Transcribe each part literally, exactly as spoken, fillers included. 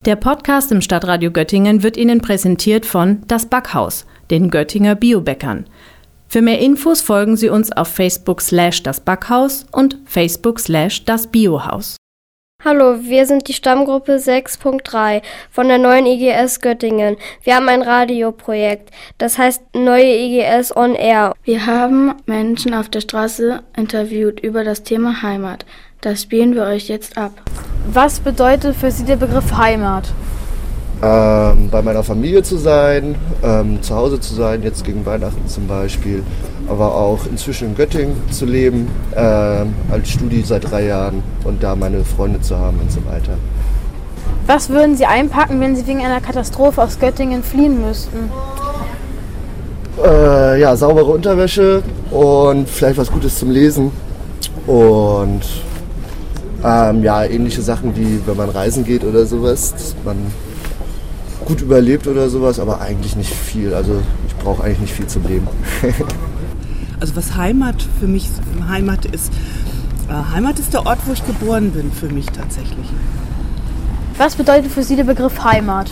Der Podcast im Stadtradio Göttingen wird Ihnen präsentiert von Das Backhaus, den Göttinger Biobäckern. Für mehr Infos folgen Sie uns auf Facebook slash das Backhaus und Facebook slash das Biohaus. Hallo, wir sind die Stammgruppe sechs Punkt drei von der neuen I G S Göttingen. Wir haben ein Radioprojekt, das heißt Neue I G S On Air. Wir haben Menschen auf der Straße interviewt über das Thema Heimat. Das spielen wir euch jetzt ab. Was bedeutet für Sie der Begriff Heimat? Ähm, bei meiner Familie zu sein, ähm, zu Hause zu sein, jetzt gegen Weihnachten zum Beispiel, aber auch inzwischen in Göttingen zu leben, ähm, als Studi seit drei Jahren und da meine Freunde zu haben und so weiter. Was würden Sie einpacken, wenn Sie wegen einer Katastrophe aus Göttingen fliehen müssten? Äh, ja, saubere Unterwäsche und vielleicht was Gutes zum Lesen und ähm, ja, ähnliche Sachen wie wenn man reisen geht oder sowas, dass man gut überlebt oder sowas, aber eigentlich nicht viel. Also ich brauche eigentlich nicht viel zum Leben. Also was Heimat für mich Heimat ist, äh, Heimat ist der Ort, wo ich geboren bin, für mich tatsächlich. Was bedeutet für Sie der Begriff Heimat?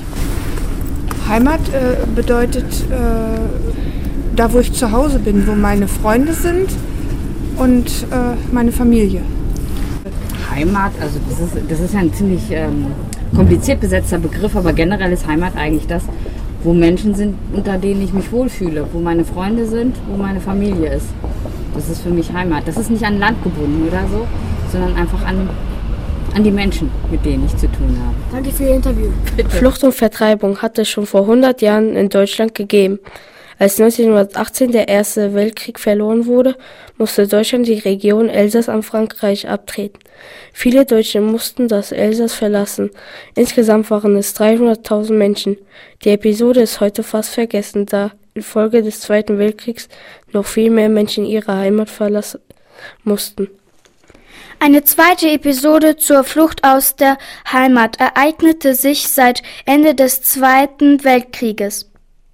Heimat äh, bedeutet äh, da, wo ich zu Hause bin, wo meine Freunde sind und äh, meine Familie. Heimat, also das ist, das ist ja ein ziemlich ähm, kompliziert besetzter Begriff, aber generell ist Heimat eigentlich das, wo Menschen sind, unter denen ich mich wohlfühle, wo meine Freunde sind, wo meine Familie ist. Das ist für mich Heimat. Das ist nicht an Land gebunden oder so, sondern einfach an, an die Menschen, mit denen ich zu tun habe. Danke für Ihr Interview. Bitte. Flucht und Vertreibung hat es schon vor hundert Jahren in Deutschland gegeben. Als neunzehnhundertachtzehn der Erste Weltkrieg verloren wurde, musste Deutschland die Region Elsass an Frankreich abtreten. Viele Deutsche mussten das Elsass verlassen. Insgesamt waren es dreihunderttausend Menschen. Die Episode ist heute fast vergessen, da infolge des Zweiten Weltkriegs noch viel mehr Menschen ihre Heimat verlassen mussten. Eine zweite Episode zur Flucht aus der Heimat ereignete sich seit Ende des Zweiten Weltkrieges.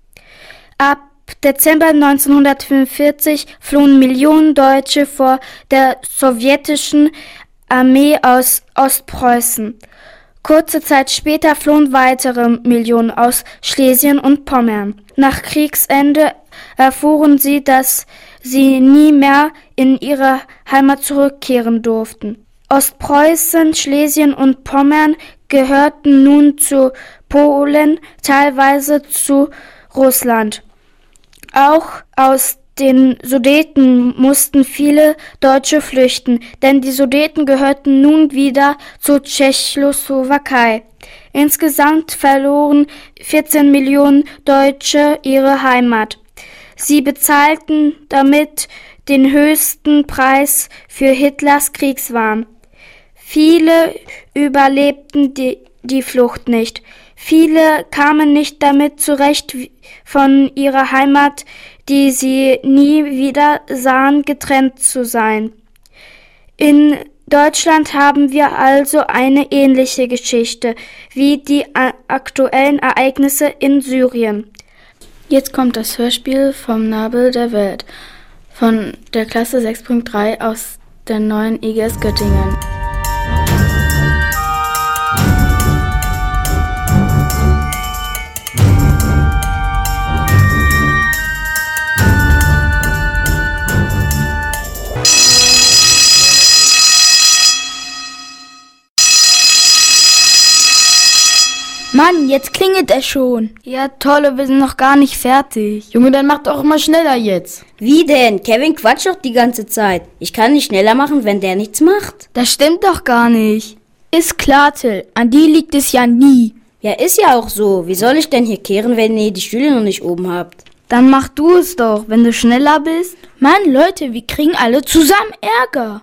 Ab Dezember neunzehnhundertfünfundvierzig flohen Millionen Deutsche vor der sowjetischen Armee aus Ostpreußen. Kurze Zeit später flohen weitere Millionen aus Schlesien und Pommern. Nach Kriegsende erfuhren sie, dass sie nie mehr in ihre Heimat zurückkehren durften. Ostpreußen, Schlesien und Pommern gehörten nun zu Polen, teilweise zu Russland. Auch aus den Sudeten mussten viele Deutsche flüchten, denn die Sudeten gehörten nun wieder zur Tschechoslowakei. Insgesamt verloren vierzehn Millionen Deutsche ihre Heimat. Sie bezahlten damit den höchsten Preis für Hitlers Kriegswahn. Viele überlebten die, die Flucht nicht. Viele kamen nicht damit zurecht, von ihrer Heimat, die sie nie wieder sahen, getrennt zu sein. In Deutschland haben wir also eine ähnliche Geschichte wie die aktuellen Ereignisse in Syrien. Jetzt kommt das Hörspiel vom Nabel der Welt von der Klasse sechs Punkt drei aus der neuen I G S Göttingen. Mann, jetzt klingelt es schon. Ja, toll, wir sind noch gar nicht fertig. Junge, dann mach doch mal schneller jetzt. Wie denn? Kevin quatscht doch die ganze Zeit. Ich kann nicht schneller machen, wenn der nichts macht. Das stimmt doch gar nicht. Ist klar, Till. An die liegt es ja nie. Ja, ist ja auch so. Wie soll ich denn hier kehren, wenn ihr die Stühle noch nicht oben habt? Dann mach du es doch, wenn du schneller bist. Mann, Leute, wir kriegen alle zusammen Ärger.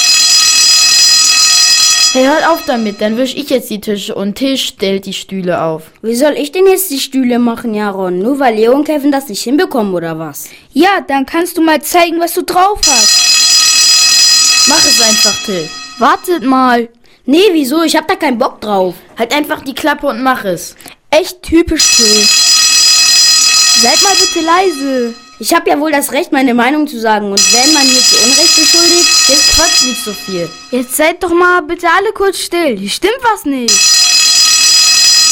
Hey, hört auf damit, dann wisch ich jetzt die Tische und Till stellt die Stühle auf. Wie soll ich denn jetzt die Stühle machen, Jaron? Nur weil Leo und Kevin das nicht hinbekommen, oder was? Ja, dann kannst du mal zeigen, was du drauf hast. Mach es einfach, Till. Wartet mal. Nee, wieso? Ich hab da keinen Bock drauf. Halt einfach die Klappe und mach es. Echt typisch, Till. Seid mal bitte leise. Ich habe ja wohl das Recht, meine Meinung zu sagen. Und wenn man hier zu Unrecht beschuldigt, jetzt quatscht nicht so viel. Jetzt seid doch mal bitte alle kurz still. Hier stimmt was nicht.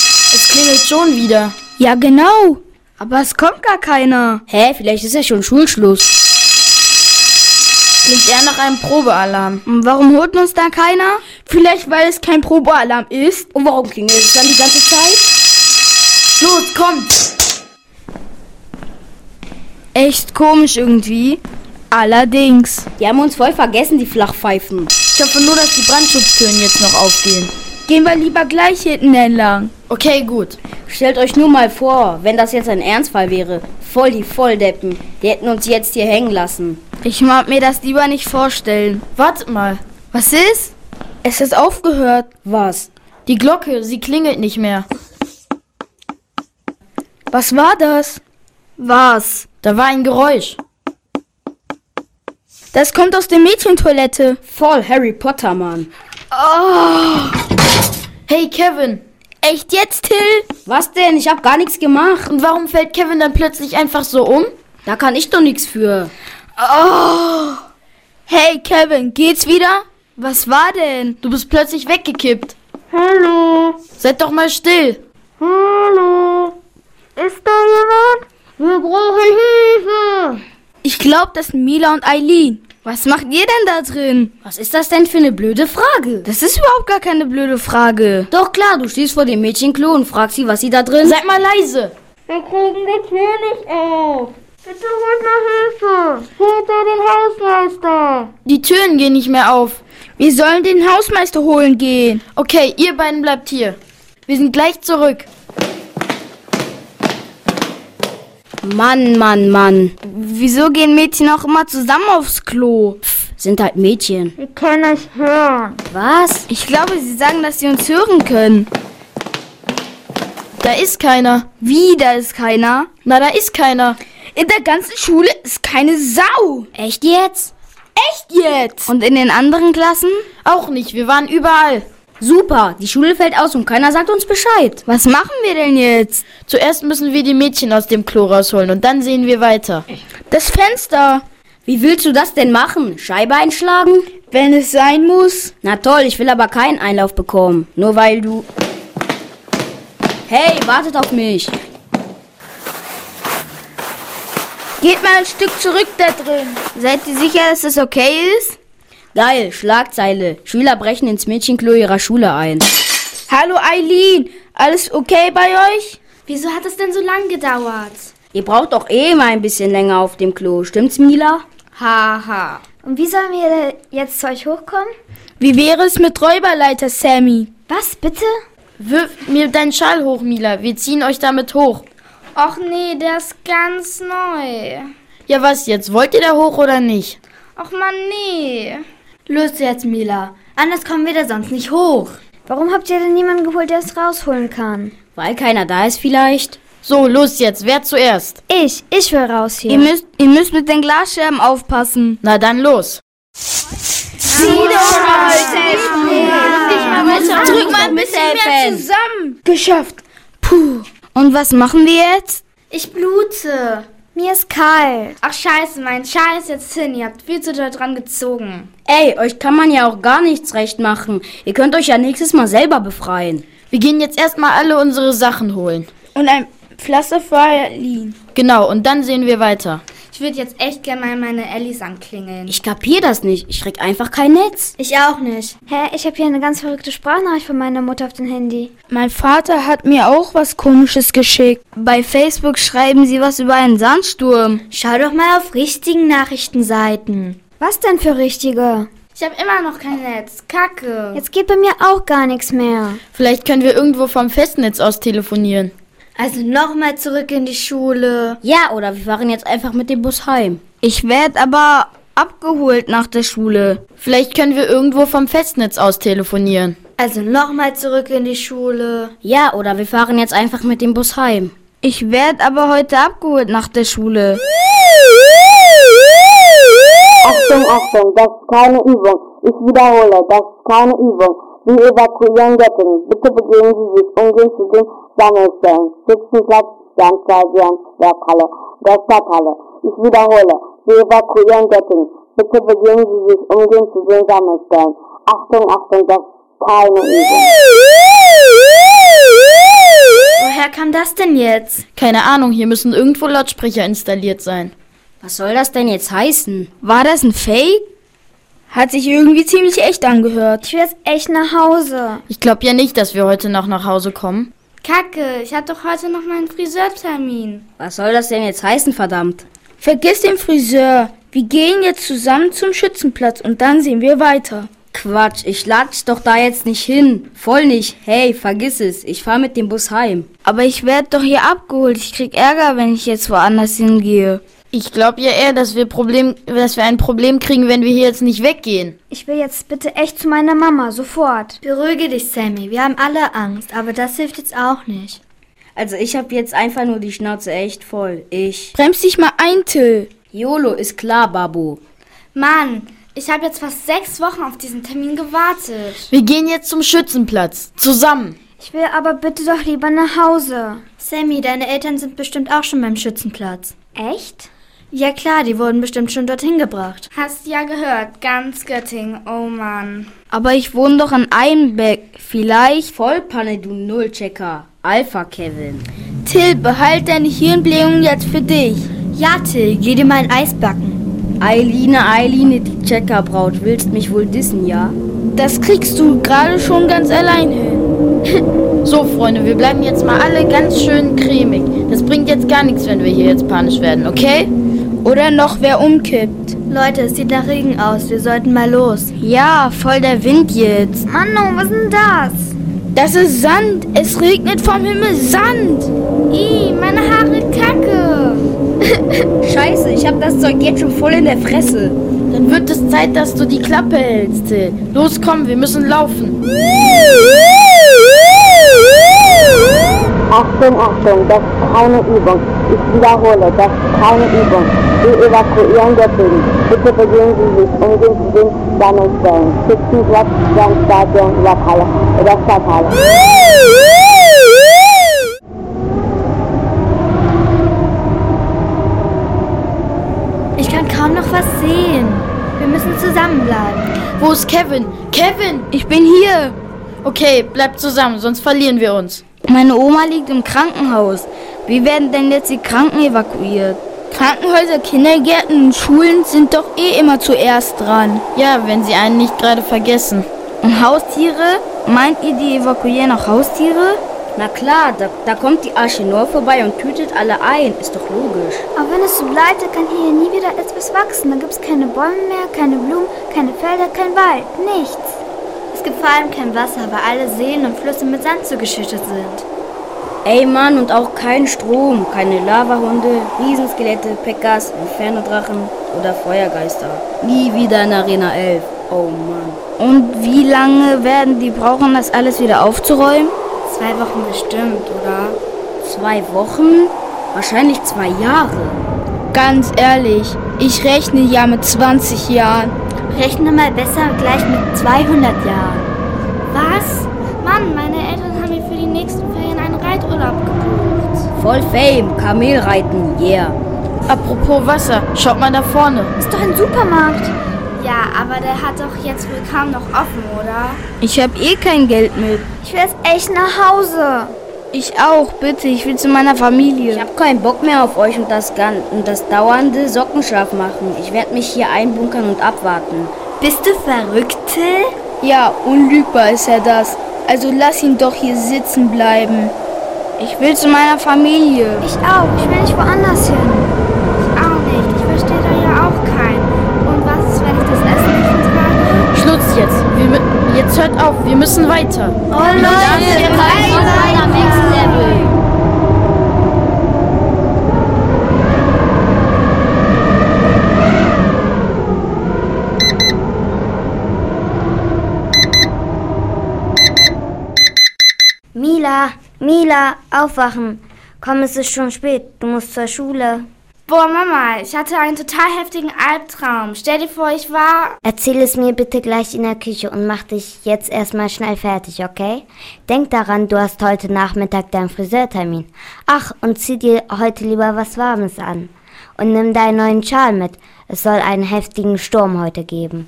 klingelt schon wieder. Ja, genau. Aber es kommt gar keiner. Hä, vielleicht ist ja schon Schulschluss. Klingt eher nach einem Probealarm. Und warum holt uns da keiner? Vielleicht, weil es kein Probealarm ist. Und warum klingelt es dann die ganze Zeit? Los, kommt! Echt komisch irgendwie. Allerdings. Die haben uns voll vergessen, die Flachpfeifen. Ich hoffe nur, dass die Brandschutztüren jetzt noch aufgehen. Gehen wir lieber gleich hinten entlang. Okay, gut. Stellt euch nur mal vor, wenn das jetzt ein Ernstfall wäre. Voll die Volldeppen. Die hätten uns jetzt hier hängen lassen. Ich mag mir das lieber nicht vorstellen. Wartet mal. Was ist? Es ist aufgehört. Was? Die Glocke, sie klingelt nicht mehr. Was war das? Was? Da war ein Geräusch. Das kommt aus der Mädchentoilette. Voll Harry Potter, Mann. Oh. Hey, Kevin. Echt jetzt, Till? Was denn? Ich hab gar nichts gemacht. Und warum fällt Kevin dann plötzlich einfach so um? Da kann ich doch nichts für. Oh. Hey, Kevin, geht's wieder? Was war denn? Du bist plötzlich weggekippt. Hallo. Seid doch mal still. Hallo. Ist da jemand? Wir brauchen Hilfe. Ich glaube, das sind Mila und Eileen. Was macht ihr denn da drin? Was ist das denn für eine blöde Frage? Das ist überhaupt gar keine blöde Frage. Doch klar, du stehst vor dem Mädchenklo und fragst sie, was sie da drin... Seid mal leise. Wir kriegen die Tür nicht auf. Bitte holt mal Hilfe. Holt den Hausmeister. Die Türen gehen nicht mehr auf. Wir sollen den Hausmeister holen gehen. Okay, ihr beiden bleibt hier. Wir sind gleich zurück. Mann, Mann, Mann. Wieso gehen Mädchen auch immer zusammen aufs Klo? Pff, sind halt Mädchen. Wir können euch hören. Was? Ich glaube, sie sagen, dass sie uns hören können. Da ist keiner. Wie, da ist keiner? Na, da ist keiner. In der ganzen Schule ist keine Sau. Echt jetzt? Echt jetzt? Und in den anderen Klassen? Auch nicht, wir waren überall. Super, die Schule fällt aus und keiner sagt uns Bescheid. Was machen wir denn jetzt? Zuerst müssen wir die Mädchen aus dem Klo rausholen und dann sehen wir weiter. Das Fenster. Wie willst du das denn machen? Scheibe einschlagen? Wenn es sein muss. Na toll, ich will aber keinen Einlauf bekommen. Nur weil du... Hey, wartet auf mich. Geht mal ein Stück zurück da drin. Seid ihr sicher, dass es okay ist? Geil, Schlagzeile. Schüler brechen ins Mädchenklo ihrer Schule ein. Hallo Eileen, alles okay bei euch? Wieso hat es denn so lang gedauert? Ihr braucht doch eh mal ein bisschen länger auf dem Klo. Stimmt's, Mila? Haha. Ha. Und wie sollen wir jetzt zu euch hochkommen? Wie wäre es mit Räuberleiter, Sammy? Was, bitte? Wirf mir deinen Schal hoch, Mila. Wir ziehen euch damit hoch. Och nee, der ist ganz neu. Ja, was jetzt? Wollt ihr da hoch oder nicht? Och man, nee. Los jetzt, Mila. Anders kommen wir da sonst nicht hoch. Warum habt ihr denn niemanden geholt, der es rausholen kann? Weil keiner da ist vielleicht. So, los jetzt. Wer zuerst? Ich. Ich will raus hier. Ihr müsst, ihr müsst mit den Glasscherben aufpassen. Na dann los. Zieh doch mal, Drück mal ein bisschen mehr zusammen. Geschafft. Puh. Und was machen wir jetzt? Ich blute. Mir ist kalt. Ach scheiße, mein Schal ist jetzt hin. Ihr habt viel zu doll dran gezogen. Ey, euch kann man ja auch gar nichts recht machen. Ihr könnt euch ja nächstes Mal selber befreien. Wir gehen jetzt erstmal alle unsere Sachen holen. Und ein Pflaster für Eileen. Genau, und dann sehen wir weiter. Ich würde jetzt echt gerne mal meine Ellis anklingeln. Ich kapier das nicht. Ich krieg einfach kein Netz. Ich auch nicht. Hä, ich habe hier eine ganz verrückte Sprachnachricht von meiner Mutter auf dem Handy. Mein Vater hat mir auch was Komisches geschickt. Bei Facebook schreiben sie was über einen Sandsturm. Schau doch mal auf richtigen Nachrichtenseiten. Was denn für richtige? Ich habe immer noch kein Netz. Kacke. Jetzt geht bei mir auch gar nichts mehr. Vielleicht können wir irgendwo vom Festnetz aus telefonieren. Also nochmal zurück in die Schule. Ja, oder wir fahren jetzt einfach mit dem Bus heim. Ich werde aber abgeholt nach der Schule. Vielleicht können wir irgendwo vom Festnetz aus telefonieren. Also nochmal zurück in die Schule. Ja, oder wir fahren jetzt einfach mit dem Bus heim. Ich werde aber heute abgeholt nach der Schule. Achtung, Achtung, das ist keine Übung. Ich wiederhole, das ist keine Übung. Wir evakuieren Göttingen. Bitte begeben Sie sich umgehend zu den Sammelstellen. Schützenplatz, Sternstadion, Werkhalle, der Stadthalle. Ich wiederhole, wir evakuieren Göttingen. Bitte begeben Sie sich umgehend zu den Sammelstellen. Achtung, Achtung, das ist keine Übung. kam das denn jetzt? Keine Ahnung, hier müssen irgendwo Lautsprecher installiert sein. Was soll das denn jetzt heißen? War das ein Fake? Hat sich irgendwie ziemlich echt angehört. Ich will jetzt echt nach Hause. Ich glaube ja nicht, dass wir heute noch nach Hause kommen. Kacke, ich hatte doch heute noch meinen Friseurtermin. Was soll das denn jetzt heißen, verdammt? Vergiss den Friseur. Wir gehen jetzt zusammen zum Schützenplatz und dann sehen wir weiter. Quatsch, ich latsch doch da jetzt nicht hin. Voll nicht. Hey, vergiss es. Ich fahr mit dem Bus heim. Aber ich werde doch hier abgeholt. Ich krieg Ärger, wenn ich jetzt woanders hingehe. Ich glaube ja eher, dass wir, Problem, dass wir ein Problem kriegen, wenn wir hier jetzt nicht weggehen. Ich will jetzt bitte echt zu meiner Mama, sofort. Beruhige dich, Sammy. Wir haben alle Angst, aber das hilft jetzt auch nicht. Also ich hab jetzt einfach nur die Schnauze echt voll. Ich... Bremst dich mal ein, Till. YOLO, ist klar, Babu. Mann, ich habe jetzt fast sechs Wochen auf diesen Termin gewartet. Wir gehen jetzt zum Schützenplatz. Zusammen. Ich will aber bitte doch lieber nach Hause. Sammy, deine Eltern sind bestimmt auch schon beim Schützenplatz. Echt? Ja klar, die wurden bestimmt schon dorthin gebracht. Hast ja gehört, ganz Göttingen, oh Mann. Aber ich wohne doch in Einbeck. Vielleicht... Vollpanne, du Nullchecker. Alpha Kevin. Till, behalt deine Hirnblähung jetzt für dich. Ja, Till, geh dir mal ein Eis backen. Eiline, Eiline, die Checkerbraut, willst mich wohl dissen, ja? Das kriegst du gerade schon ganz allein hin. So, Freunde, wir bleiben jetzt mal alle ganz schön cremig. Das bringt jetzt gar nichts, wenn wir hier jetzt panisch werden, okay? Oder noch wer umkippt. Leute, es sieht nach Regen aus. Wir sollten mal los. Ja, voll der Wind jetzt. Manno, was ist denn das? Das ist Sand. Es regnet vom Himmel Sand. Ih, meine Haare kacke. Scheiße, ich hab das Zeug jetzt schon voll in der Fresse. Dann wird es Zeit, dass du die Klappe hältst, Till. Los, komm, wir müssen laufen. Achtung, Achtung, das ist keine Übung. Ich wiederhole, das ist keine Übung. Wir evakuieren Göttingen. Bitte begeben Sie sich umgehend zu den Sammelstellen. Schützenplatz, Stadion, Lokhalle oder Stadthalle. Ich kann kaum noch was sehen. Wir müssen zusammenbleiben. Wo ist Kevin? Kevin! Ich bin hier. Okay, bleib zusammen, sonst verlieren wir uns. Meine Oma liegt im Krankenhaus. Wie werden denn jetzt die Kranken evakuiert? Krankenhäuser, Kindergärten und Schulen sind doch eh immer zuerst dran. Ja, wenn sie einen nicht gerade vergessen. Und Haustiere? Meint ihr, die evakuieren auch Haustiere? Na klar, da, da kommt die Archenor vorbei und tütet alle ein. Ist doch logisch. Aber wenn es so bleibt, dann kann hier nie wieder etwas wachsen. Da gibt es keine Bäume mehr, keine Blumen, keine Felder, kein Wald, nichts. Es gibt vor allem kein Wasser, weil alle Seen und Flüsse mit Sand zugeschüttet sind. Ey Mann, und auch kein Strom, keine Lavahunde, Riesenskelette, Pekkas, Inferno-Drachen oder Feuergeister. Nie wieder in Arena elf. Oh Mann. Und wie lange werden die brauchen, das alles wieder aufzuräumen? Zwei Wochen bestimmt, oder? Zwei Wochen? Wahrscheinlich zwei Jahre. Ganz ehrlich, ich rechne ja mit zwanzig Jahren. Rechne mal besser gleich mit zweihundert Jahren. Was? Mann, meine Eltern haben mir für die nächsten Ferien einen Reiturlaub gebucht. Voll Fame, Kamelreiten, yeah. Apropos Wasser, schaut mal da vorne. Ist doch ein Supermarkt. Ja, aber der hat doch jetzt wohl kaum noch offen, oder? Ich hab eh kein Geld mit. Ich will jetzt echt nach Hause. Ich auch, bitte. Ich will zu meiner Familie. Ich hab keinen Bock mehr auf euch und das, und das dauernde Sockenschlaf machen. Ich werde mich hier einbunkern und abwarten. Bist du verrückt, Till? Ja, unlügbar ist er das. Also lass ihn doch hier sitzen bleiben. Ich will zu meiner Familie. Ich auch. Ich will nicht woanders hin. Ich auch nicht. Ich verstehe da ja auch keinen. Und was ist, wenn ich das Essen nicht vertrage? Schluss jetzt. Wir, jetzt hört auf. Wir müssen weiter. Oh Leute, wir reisen am nächsten Level. Mila, Mila, aufwachen. Komm, es ist schon spät. Du musst zur Schule. Boah, Mama, ich hatte einen total heftigen Albtraum. Stell dir vor, ich war... Erzähl es mir bitte gleich in der Küche und mach dich jetzt erstmal schnell fertig, okay? Denk daran, du hast heute Nachmittag deinen Friseurtermin. Ach, und zieh dir heute lieber was Warmes an. Und nimm deinen neuen Schal mit. Es soll einen heftigen Sturm heute geben.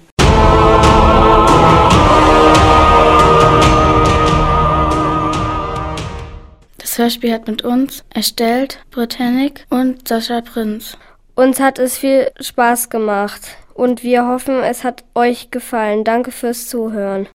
Das Das Hörspiel hat mit uns erstellt Britt Hennig und Sascha Prinz. Uns hat es viel Spaß gemacht und wir hoffen, es hat euch gefallen. Danke fürs Zuhören.